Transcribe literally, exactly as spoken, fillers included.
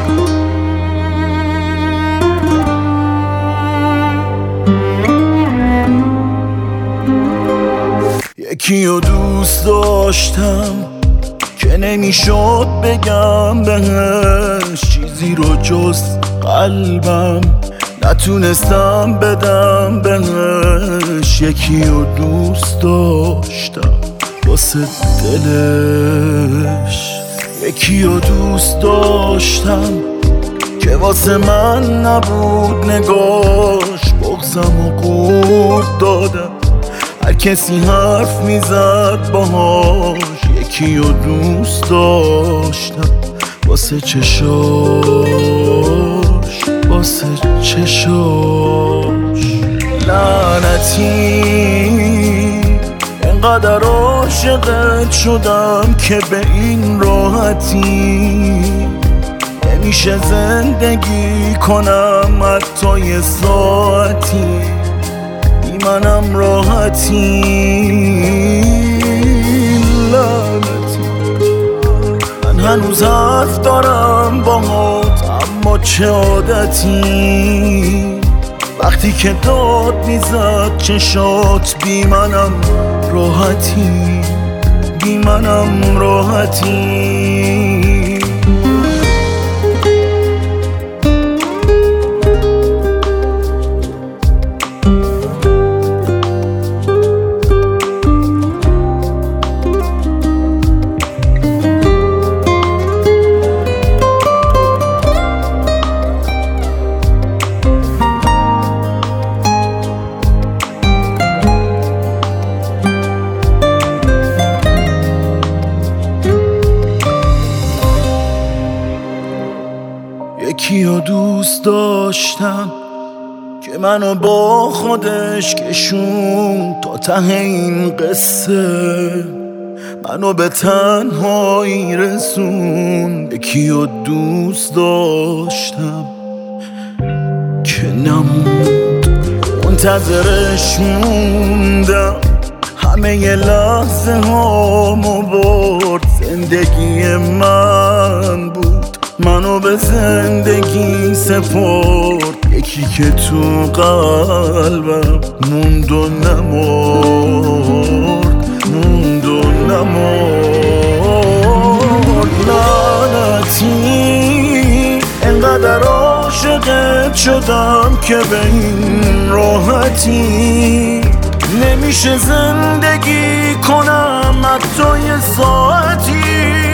یکی رو دوست داشتم که نمیشد بگم بهش چیزی رو جز قلبم، نتونستم بدم بهش. یکی رو دوست داشتم واسه دلش، یکی رو دوست داشتم که واسه من نبود نگاش. بغضم و قورت دادم هر کسی حرف میزد باهاش. یکی رو دوست داشتم واسه چشاش، واسه چشاش. لعنتی انقدر عاشقت شدم که به این راحتی نمیشه زندگی کنم حتی یه ساعتی. بی منم راحتی، لعنتی. من هنوز حرف دارم باهات اما چه عادتی. وقتی که داد میزد چشات بی منم راحتی، بی منم راحتی. یکی رو دوست داشتم که منو با خودش کشون تا ته این قصه، منو به تنهایی رسون. یکی رو دوست داشتم که نموند، منتظرش موندم همه ی لحظه هامو برد. زندگی من بود منو به زندگی سپرد. یکی که تو قلبم موند و نمرد، موند و نمرد. لعنتی انقدر عاشقت شدم که به این راحتی نمیشه زندگی کنم حتی یه ساعتی.